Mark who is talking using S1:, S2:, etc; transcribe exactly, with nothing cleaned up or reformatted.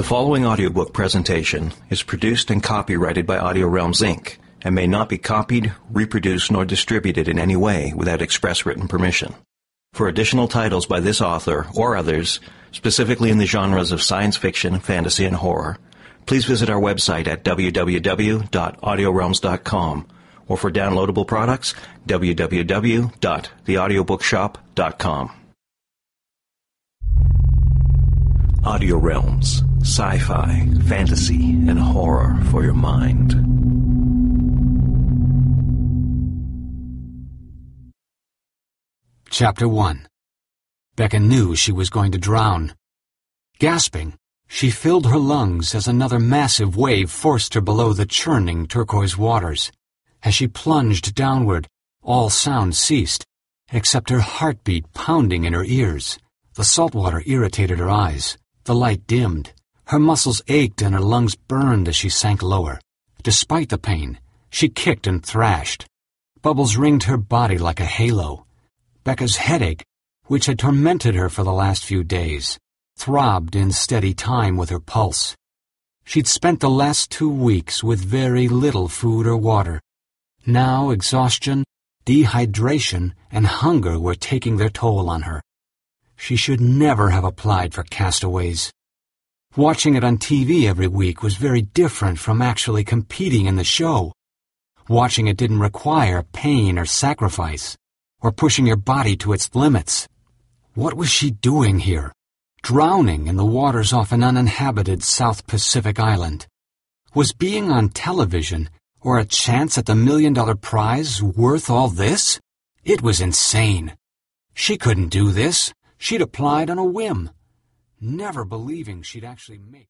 S1: following audiobook presentation is produced and copyrighted by Audio Realms, Incorporated and may not be copied, reproduced, nor distributed in any way without express written permission. For additional titles by this author or others, specifically in the genres of science fiction, fantasy, and horror, please visit our website at w w w dot audio realms dot com, or for downloadable products, w w w dot the audiobook shop dot com. Audio Realms, sci-fi, fantasy, and horror for your mind.
S2: Chapter one. Becca knew she was going to drown. Gasping, she filled her lungs as another massive wave forced her below the churning turquoise waters. As she plunged downward, all sound ceased, except her heartbeat pounding in her ears. The salt water irritated her eyes. The light dimmed. Her muscles ached and her lungs burned as she sank lower. Despite the pain, she kicked and thrashed. Bubbles ringed her body like a halo. Becca's headache, which had tormented her for the last few days, throbbed in steady time with her pulse. She'd spent the last two weeks with very little food or water. Now exhaustion, dehydration, and hunger were taking their toll on her. She should never have applied for Castaways. Watching it on T V every week was very different from actually competing in the show. Watching it didn't require pain or sacrifice, or pushing your body to its limits. What was she doing here, drowning in the waters off an uninhabited South Pacific island? Was being on television, or a chance at the million-dollar prize, worth all this? It was insane. She couldn't do this. She'd applied on a whim, never believing she'd actually make